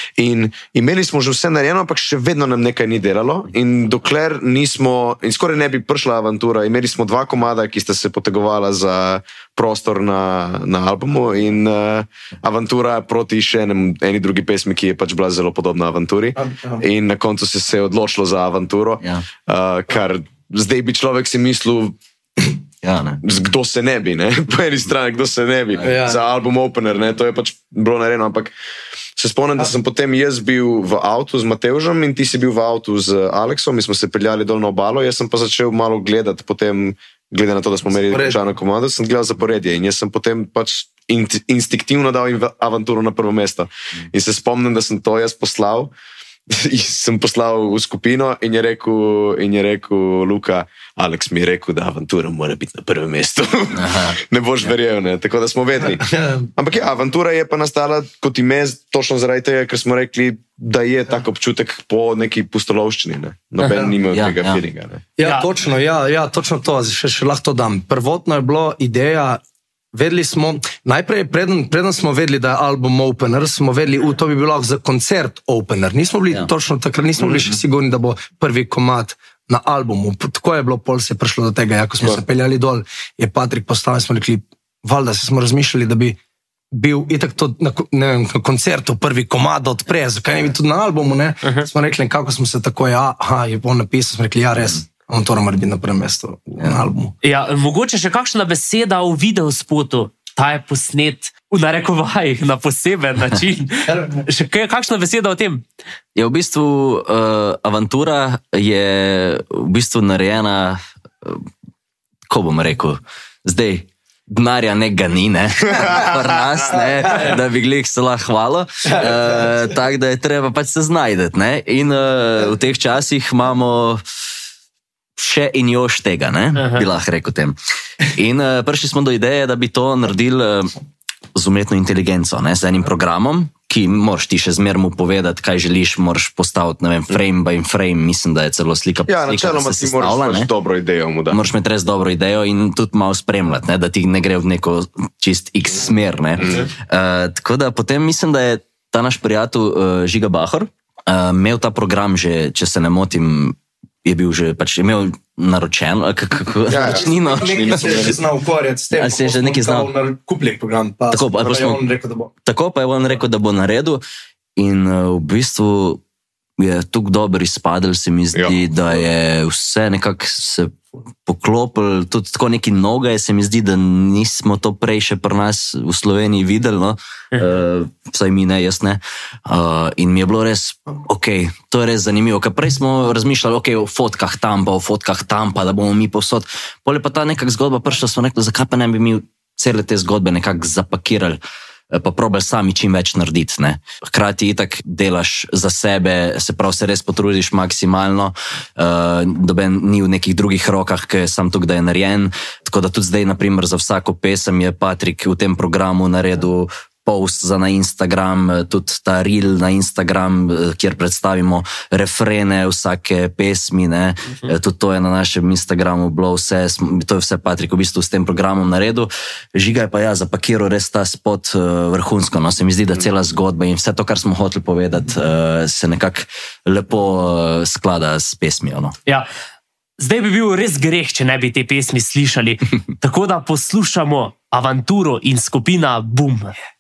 in imeli smo že vse narejeno, ampak še vedno nam nekaj ni delalo in dokler nismo, in skoraj ne bi prišla avantura, imeli smo dva komada, ki sta se potegovala za prostor na, na albumu in uh, avantura proti še enem, eni drugi pesmi, ki je pač bila zelo podobna avanturi in na koncu se je odločilo za avanturo, Ja. uh, kar zdaj bi človek si mislil, Ja, ne. kdo se ne bi, ne? Po eni strani, kdo se ne bi, Ja. za album Opener, ne? To je pač bilo narejeno, ampak se spomnim, da sem potem jaz bil v avtu z Matevžem in ti si bil v avtu z Aleksom, mi smo se peljali dol na obalo, jaz sem pa začel malo gledati potem, glede na to, da smo imeli Zaporedje. končano komando, sem gledal zaporedje in jaz sem potem pač in, instinktivno dal inv- avanturo na prvo mesto. In se spomnim, da sem to jaz poslal, in sem poslal v skupino in je rekel, in je rekel Luka, Aleks mi je rekel, da avantura mora biti na prvem mestu. Ne boš verjel, ne? Tako da smo vedeli. Ampak ja, avantura je pa nastala kot ime točno zaradi tega, ker smo rekli, da je tak občutek po neki pustolovščini. Ne? Noben nima Ja, tega ja. feelinga. Ne? Ja, Ja. točno, ja, ja, točno to, še, še lahko to dam. Prvotno je bilo ideja, vedeli smo, najprej, preden, preden smo vedeli, da je album Opener, smo vedeli, u, to bi bilo lahko za koncert Opener. Nismo bili Ja. točno takrat, nismo bili še sigurni, da bo prvi komad na albumu. P- Tako je bilo, pol se je prišlo do tega, ja, ko smo se peljali dol, je Patrik postavil in smo rekli, valjda se smo razmišljali, da bi bil itak to na, ko- ne vem, na koncertu prvi komad da odpre, zakaj ne bi tudi na albumu, ne? Uh-huh. Smo rekli, nekako smo se tako, ja, aha, je on napisal, smo rekli, ja, res, on to mora biti na prvem mestu ja. na albumu. Ja, mogoče še kakšna beseda v videospotu. Ta je posnet v narekovajih na poseben način. Še kaj, kakšna beseda o tem? Je v bistvu uh, avantura je v bistvu narejena, uh, ko bom rekel, zdaj denarja nekega ni, ne, pri nas, ne, da bi glih se lahko hvalo, uh, tako da je treba pač se znajdeti, ne, in uh, v teh časih imamo še in još tega, ne, bi lahko rekel tem. In uh, prišli smo do ideje, da bi to naredili uh, z umetno inteligenco, ne, z enim programom, ki moraš ti še zmer mu povedati, kaj želiš, moraš postaviti, ne vem, frame by frame, mislim, da je celo slika po Ja, slika, načeloma da se ti moraš sestavlja, pač ne. dobro idejo mu dati. Moraš imeti res dobro idejo in tudi malo spremljati, ne, da ti ne gre v neko čist X smer. Ne. Uh, tako da potem mislim, da je ta naš prijatelj uh, Žiga Bahor uh, imel ta program že, če se ne motim, je bil že pač imel naročen, ali kako, Ja, ja. naročnino. Nekaj se je že znal ukvarjati s tem, A se je kako že smo nekaj znal? kao kupili program, pa Tako, ali pa je smo- on rekel, da bo. Tako pa je on rekel, da bo naredil in uh, v bistvu je tako dobro izpadel, se mi zdi, Ja. da je vse nekako se poklopil, tudi tako neki noge, se mi zdi, da nismo to prej še pri nas v Sloveniji videli, no? uh, vsaj mi ne, jaz ne. Uh, in mi je bilo res, ok, to je res zanimivo, ker prej smo razmišljali, ok, o fotkah tam, pa o fotkah tam, pa da bomo mi povsod. Pol je pa ta nekak zgodba prišla, smo rekli, zakaj pa ne bi mi cele te zgodbe nekako zapakirali, pa probaj sami čim več narediti. Ne. Hkrati itak delaš za sebe, se pravi se res potrudiš maksimalno, uh, doben ni v nekih drugih rokah, ki je sam tukaj, da je narejen. Tako da tudi zdaj, naprimer, za vsako pesem je Patrik v tem programu naredil post za na Instagram, tudi ta reel na Instagram, kjer predstavimo refrene vsake pesmi, ne. Uh-huh. Tudi to je na našem Instagramu bilo vse, to je vse Patrik v bistvu s tem programom naredil. Žiga je pa ja zapakiral res ta spot uh, vrhunsko, no, se mi zdi, da cela zgodba in vse to, kar smo hoteli povedati, uh, se nekako lepo uh, sklada s pesmijo, no. Ja. Zdaj bi bil res greh, če ne bi te pesmi slišali. Tako da poslušamo Avanturo in skupina Boom.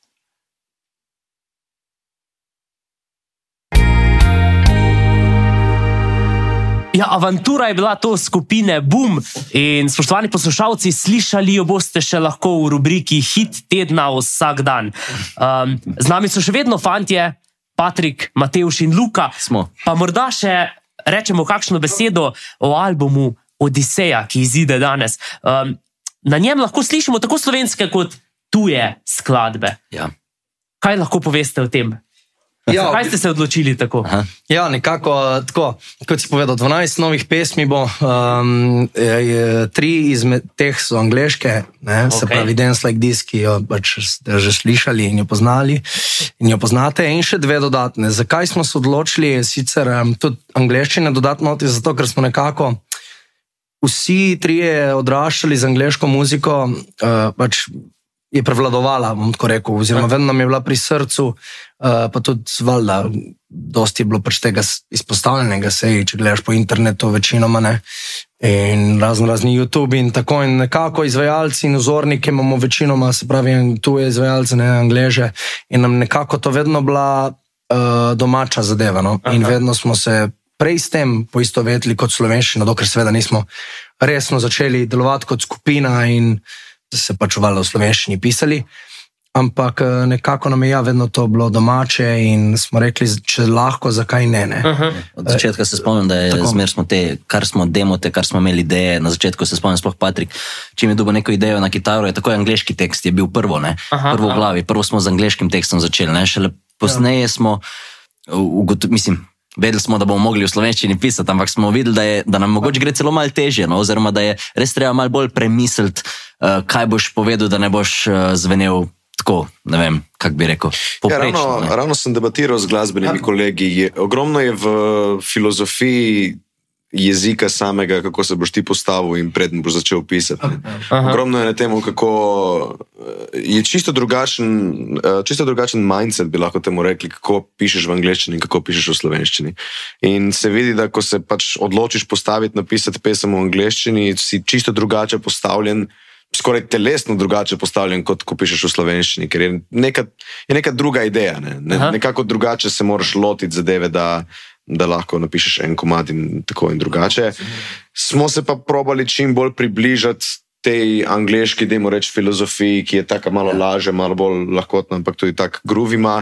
Ja, Avantura je bila to skupine Boom in spoštovani poslušalci, slišali jo boste še lahko v rubriki Hit tedna vsak dan. Um, z nami so še vedno fantje, Patrik, Matevž in Luka. Smo. Pa morda še rečemo kakšno besedo o albumu Odiseja, ki izide danes. Um, na njem lahko slišimo tako slovenske kot tuje skladbe. Ja. Kaj lahko poveste o tem? Ja, Kaj ste se odločili tako? Aha. Ja, nekako tako, kot si povedal, dvanajst novih pesmi bo, um, je, je, tri izmed teh so angleške, ne, se Okay. pravi Dance Like This, ki jo pač ste že slišali in jo poznali in jo poznate, in še dve dodatne. Zakaj smo se odločili, sicer um, tudi angleščine dodatno, zato ker smo nekako vsi trije odraščali z angleško muziko, uh, pač je prevladovala, bom tako rekel, oziroma vedno nam je bila pri srcu, uh, pa tudi valjda, dosti je bilo pač tega izpostavljenega, sej, če gledaš po internetu, večinoma ne, in razno razni YouTube in tako, in nekako izvajalci in vzornike imamo večinoma, se pravi, tuje izvajalce, ne Angleže, in nam nekako to vedno bila uh, domača zadeva, no? In vedno smo se prej s tem poistovetili kot slovenščina, dokler seveda nismo resno začeli delovati kot skupina in se pač uvalo v slovenščini pisali, ampak nekako nam je ja vedno to bilo domače in smo rekli, če lahko, zakaj ne, ne. Aha. Od začetka se spomnim, da je Tako. zmer smo te, kar smo demote, kar smo imeli ideje, na začetku se spomnim, sploh Patrik, čim je dobil neko idejo na kitaro, je takoj angleški tekst je bil prvo, ne, Aha, prvo v aha. glavi, prvo smo z angleškim tekstom začeli, ne, šele posneje smo, ugotovili, mislim, vedeli smo, da bomo mogli v slovenščini pisati, ampak smo videli, da, je, da nam mogoče gre celo malo težje, no? Oziroma da je res treba malo bolj premisliti, uh, kaj boš povedal, da ne boš uh, zvenel tako, ne vem, kak bi rekel, Ja, poprečno. ravno, ne. ravno sem debatiral z glasbenimi kolegi. Je, ogromno je v filozofiji jezika samega, kako se boš ti postavil in preden boš začel pisati. Aha. Ogromno je na tem, kako je čisto drugačen, eh, čisto drugačen mindset, bi lahko temu rekli, kako pišeš v angleščini in kako pišeš v slovenščini. In se vidi, da ko se pač odločiš postaviti, napisati pesem v angleščini, si čisto drugače postavljen, skoraj telesno drugače postavljen, kot ko pišeš v slovenščini, ker je neka, je neka druga ideja. Ne? Ne, Aha. nekako drugače se moraš lotiti zadeve, da da lahko napišeš en komad in tako in drugače. Smo se pa probali čim bolj približati tej angleški, dajmo reči, filozofiji, ki je taka malo laže, malo bolj lahkotna, ampak tudi tak groove ima,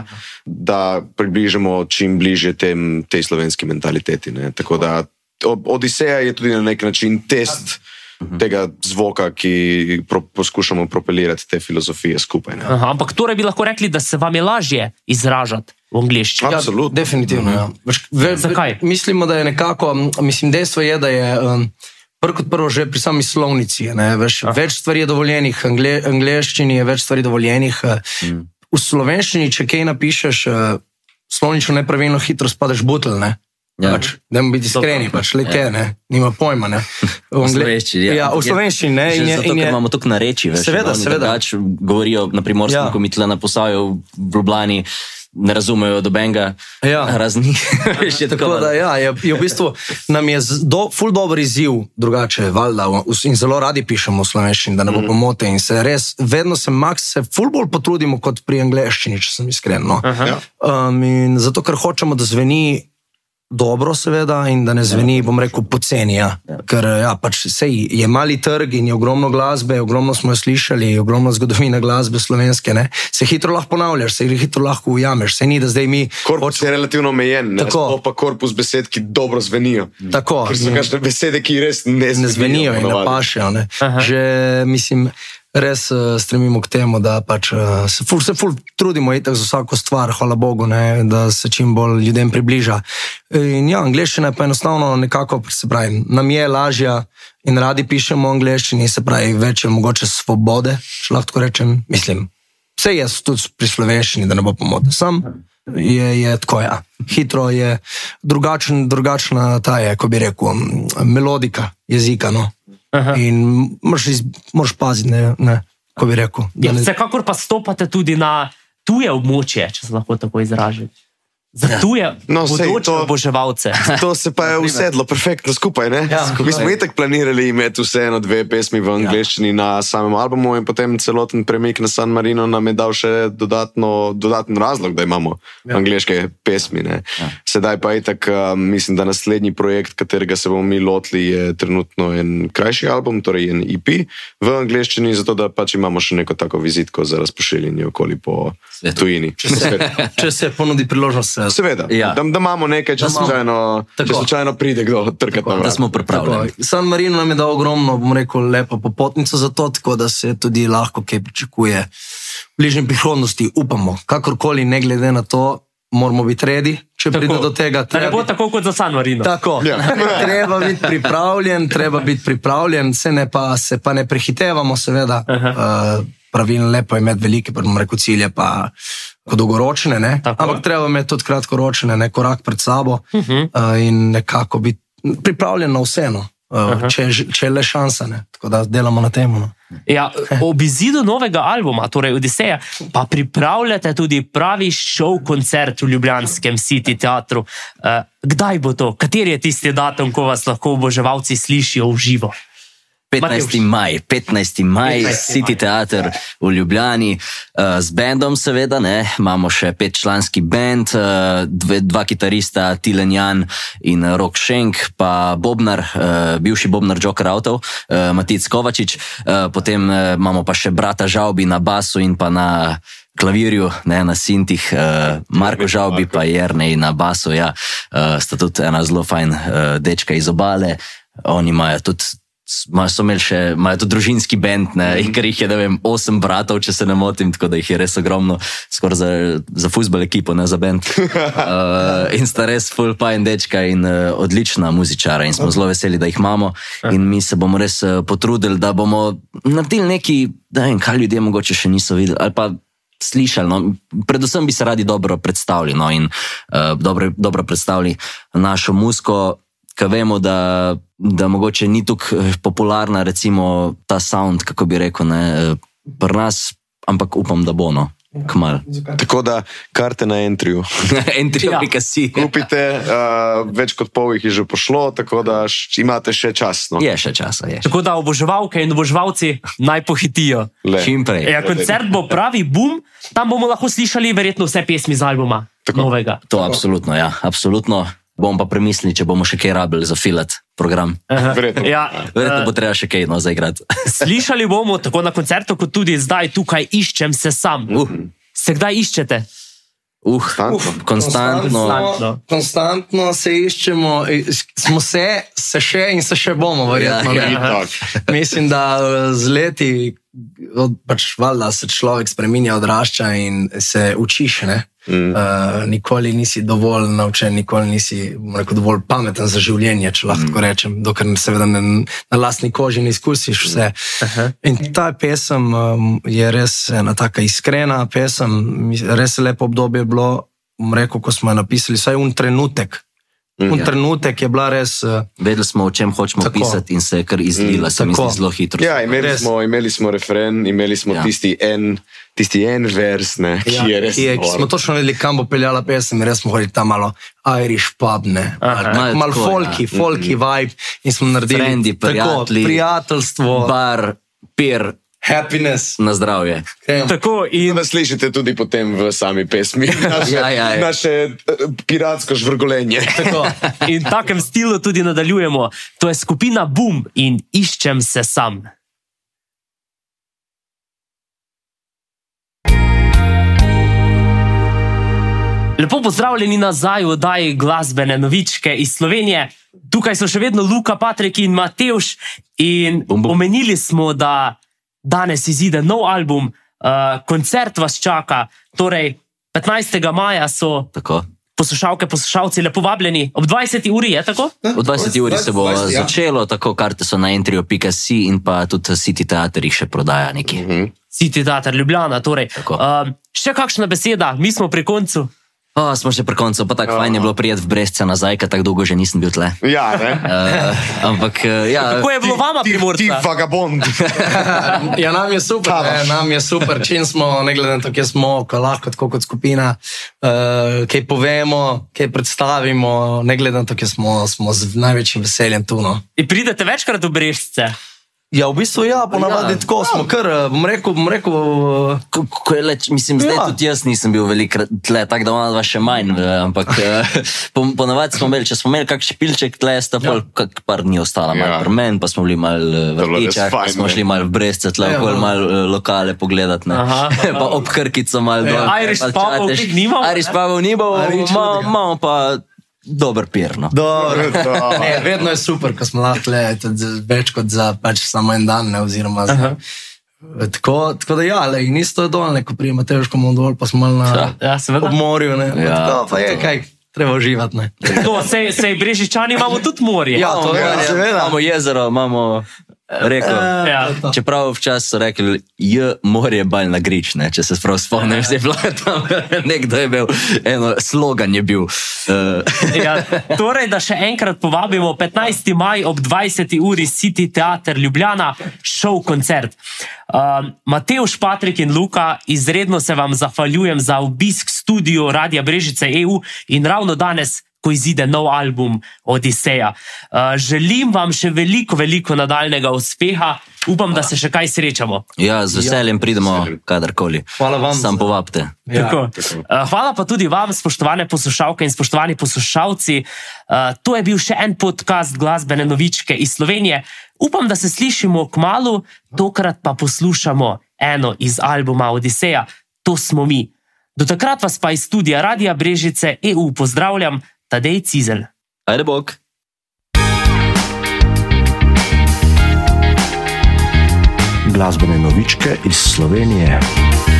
da približamo čim bližje tem, tej slovenski mentaliteti. Ne. Tako da Odiseja je tudi na nek način test tega zvoka, ki pro, poskušamo propelirati te filozofije skupaj. Ne. Aha, ampak torej bi lahko rekli, da se vam je lažje izražati v angleščini. Ja, absolutno. Definitivno, ja. Veš, ve, Zakaj? Mislimo, da je nekako, mislim, dejstvo je, da je um, prvo kot prvo že pri sami slovnici, ne, veš, več stvari je dovoljenih, angle, angleščini je več stvari dovoljenih. Mm. V slovenščini, če kaj napišeš, uh, slovnično nepravilno hitro spadeš butelj, ne. Ja. Pač, da bomo biti iskreni, pač, le te, ne, nima pojma, ne. V slovenščini, ja. Ja, v slovenščini, ne. Že In je, zato, in ker je, imamo tukaj na reči, veš, Seveda, oni seveda. drugače govorijo na Primorskem, Ja. ko mi tle na Posavju, v Ljubljani, ne razumejo dobenga, Ja. razni. Veš, je Tako da, ja, je, je v bistvu nam je z- do, ful dober izziv, drugače, valjda, v- in zelo radi pišemo v slovenščini, da ne bo pomote, in se res, vedno se max, se ful bolj potrudimo kot pri angleščini, če sem iskren. No. Ja. Um, in zato, ker hočemo, da zveni dobro, seveda, in da ne zveni, bom rekel, poceni. Ja. Ker ja, pač, sej, je mali trg in je ogromno glasbe, ogromno smo jo slišali, ogromno zgodovine glasbe slovenske. Ne. Se hitro lahko ponavljaš, se hitro lahko ujameš. Se ni, da zdaj mi. Korpus je relativno omejen, ne? Tako. Sploh pa korpus besed, ki dobro zvenijo. Tako. Ker so kakšne besede, ki res ne zvenijo. ne zvenijo in ne ponavadi. pašejo. Ne. Aha. Že, mislim, res uh, stremimo k temu, da pač, uh, se, ful, se ful trudimo itak za vsako stvar, hvala Bogu, ne, da se čim bolj ljudem približa. In ja, angleščina je pa enostavno nekako, se pravi, nam je lažja in radi pišemo v angleščini, se pravi, več je mogoče svobode, če lahko tako rečem, mislim. Vse je tudi pri slovenščini, da ne bo pomote. Sam je, je tako, ja. Hitro je drugačen, drugačna ta je, ko bi rekel, melodika jezika, no. Aha. In moraš, iz, moraš paziti, ne, ne, ko bi rekel. Ja, da ne- vsekakor pa stopate tudi na tuje območje, če se lahko tako izražim. Za tuje No, sej, bodoče to- oboževalce. To se pa je usedlo perfektno skupaj. Ne? Ja, Mi smo skupaj. itak planirali imeti vseeno dve pesmi v angleščini ja. na samem albumu in potem celoten premik na San Marino nam je dal še dodatno, dodaten razlog, da imamo ja. angleške pesmi. Ja. Sedaj pa itak, um, mislim, da naslednji projekt, katerega se bomo mi lotili, je trenutno en krajši album, torej en E P v angleščini, zato da pač imamo še neko tako vizitko za razpošiljanje okoli po Svetu. tujini. Če se ponudi priložnost, se Seveda, Ja. da, da imamo nekaj, če Da imamo- slučajno, če Tako. slučajno pride kdo trkati na Da vrat. smo pripravljeni. Tako, San Marino nam je dal ogromno, bom rekel, lepo popotnico za to, tako da se tudi lahko kaj pričakuje v bližnji prihodnosti, upamo. Kakorkoli, ne glede na to, moramo biti redi, če tako pride do tega. Da ne bo tako kot za San Marino. Tako, ja. Treba biti pripravljen, treba biti pripravljen, se, ne pa, se pa ne prehitevamo, seveda. Uh, pravilno lepo je imeti velike, pa bom rekel, cilje, pa dolgoročne, ne? Ampak treba imeti tudi kratkoročne, ne, korak pred sabo uh -huh. uh, in nekako biti pripravljen na vseeno. Uh, če, če je le šansa, ne? Tako da delamo na temu. No. Ja, ob izidu novega albuma, torej Odiseja, pa pripravljate tudi pravi show koncert v ljubljanskem City teatru. Uh, kdaj bo to? Kateri je tisti datum, ko vas lahko oboževalci slišijo v živo? petnajsti maj, petnajsti maj, City teater v Ljubljani, uh, z bendom seveda, ne, imamo še petčlanski bend, uh, dve, dva kitarista, Tilen Jan in Rok Šenk, pa bobnar, uh, bivši bobnar Joker Outov, uh, Matic Kovačič, uh, potem uh, imamo pa še brata Žaubi na basu in pa na klavirju, ne, na sintih, uh, Marko Žaubi pa Jernej na basu, ja, uh, sta tudi ena zelo fajn uh, dečka iz Obale, oni imajo tudi so imeli še, imajo tudi družinski bend, ne, in ker jih je, ne vem, osem bratov, če se ne motim, tako da jih je res ogromno, skoraj za, za fuzbol ekipo, ne za bend. Uh, in sta res full fajn dečka in uh, odlična muzičara in smo zelo veseli, da jih imamo in mi se bomo res uh, potrudili, da bomo naredili neki, da vem, kaj ljudje mogoče še niso videli, ali pa slišali, no. Predvsem bi se radi dobro predstavili, no, in uh, dobro, dobro predstavili našo muziko, ker vemo, da, da mogoče ni tako popularna, recimo ta sound, kako bi rekel, ne, pri nas, ampak upam, da bo, no, kmalu. Tako da karte na Entryju. Entryju pika si. Kupite, uh, več kot pol jih je že pošlo, tako da š, imate še čas. No. Je še časa, je. Tako da oboževalke in oboževalci naj pohitijo. Čim prej. Ja, koncert bo pravi boom, tam bomo lahko slišali verjetno vse pesmi z albuma tako. Novega. To absolutno, ja, absolutno. Bom pa premislil, če bomo še kaj rabili za filat program. Verjetno. Ja, Verjetno bo treba še kaj, no, zaigrati. Slišali bomo tako na koncertu, kot tudi zdaj tukaj Iščem se sam. Uh. Se kdaj iščete? Uh, konstantno. Konstantno. Konstantno se iščemo, smo se, se še in se še bomo, verjetno. Ja, ja. Mislim, da z leti pač valjda se človek spreminja, odrašča in se učiš, ne? Mm. Uh, nikoli nisi dovolj naučen, nikoli nisi rekel, dovolj pameten za življenje, če lahko mm. rečem, dokler seveda ne, na lastni koži ne izkusiš vse. Uh-huh. In ta pesem um, je res ena taka iskrena pesem, res lepo obdobje je bilo, rekel, ko smo jo napisali, saj un trenutek. Mm. Un trenutek je bila res... Uh, Vedeli smo, o čem hočemo tako. Pisati in se je kar izlila, mm. se mi zdi zelo hitro. Ja, imeli smo, imeli smo refren, imeli smo ja. tisti en... tisti en vers, ne, ki ja, je res... Je, smo točno vedeli, kam bo peljala pesem, res smo hodili tam malo Irish pub, ne, malo mal folky, ja. folky vibe in smo naredili Frendi, prijatelji, tako, prijateljstvo, bar, pir, happiness, na zdravje. Tako in... Da slišite tudi potem v sami pesmi, naše, ja, ja, ja. naše piratsko žvrgolenje. Tako. In v takem stilu tudi nadaljujemo. To je skupina Boom in Iščem se sam. Lepo pozdravljeni nazaj v oddaji Glasbene novičke iz Slovenije. Tukaj so še vedno Luka, Patrik in Matevž in bum, bum. Omenili smo, da danes izide nov album, uh, koncert vas čaka, torej petnajstega maja so tako. Poslušalke, poslušalci lepo vabljeni. Ob dvajseti uri je tako? Ob dvajseti uri se bo dvajset, začelo, ja. Tako karte so na entryju pika si in pa tudi City teater jih še prodaja neki. Mm-hmm. City teater Ljubljana, torej. Uh, še kakšna beseda, mi smo pri koncu. O, smo še pri koncu, pa tako fajn je bilo prijeti v Brestce nazaj, ker tako dolgo že nisem bil tle. Ja, ne? Uh, ampak, ja... Kako je bilo vama Primorca? Ti, ti vagabond. Ja, nam je super, ne, nam je super. Čim smo, ne glede na to, kje smo, ko lahko tako kot skupina, uh, kaj povemo, kaj predstavimo, ne glede na to, kje smo, smo z največjim veseljem tu, no. In pridete večkrat v Brestce? Ja, v bistvu ja, ponavadi ja, tako smo, kar, bom rekel, bom rekel... Ko, ko je leč, mislim, zdaj ja. Tudi jaz nisem bil veliko tle, tako da ona dva še manj, ampak po, ponavadi smo imeli, če smo imeli kak špilček tle, sta pol, ja. Kak par dni ostala, ja. Malo prmen, pa smo bili malo v Vrtičah, pa smo šli malo v Brestce tle, ja, okoli malo lokale pogledat, ne. Aha, aha. Pa ob Krkico malo dol. Ja. Irish pubov nimamo? Irish pubov nimamo, imamo pa... Dober pir, no. Dobro, ne, vedno je super, ko smo lahko le, več kot za pač samo en dan, ne, oziroma za, Tako, tako da ja, le, in isto je dol, ko prijema težko mu dol, pa smo malo na Ja, seveda. ob morju, ne. Ja, Tako pa je, kaj, treba uživati, ne. To, sej, sej Brežičani imamo tudi morje. Ja, to je, seveda. Imamo jezero, imamo reko. Ja. Čeprav včasih so rekli, je morje balj na grič, ne? Če se prav spomnim, se je bilo tam, nekdo je bil, eno slogan je bil. Uh, Ja, torej, da še enkrat povabimo petnajsti maj ob dvajseti uri City Teater Ljubljana, šov koncert. Uh, Matevž, Patrik in Luka, izredno se vam zahvaljujem za obisk studiu Radia Brežice E U in ravno danes, ko izide nov album Odiseja. Uh, želim vam še veliko, veliko nadaljnega uspeha. Upam, da se še kaj srečamo. ja, z veseljem pridemo kadarkoli. Hvala vam Sam za- povabite. Ja. Tako. Uh, hvala pa tudi vam, spoštovane poslušalke in spoštovani poslušalci. Uh, to je bil še en podcast Glasbene novičke iz Slovenije. Upam, da se slišimo kmalu, tokrat pa poslušamo eno iz albuma Odiseja. To smo mi. Do takrat vas pa iz studia Radia Brežice E U pozdravljam, Tadej Cizelj. Ajde bok. Glasbene novičke iz Slovenije.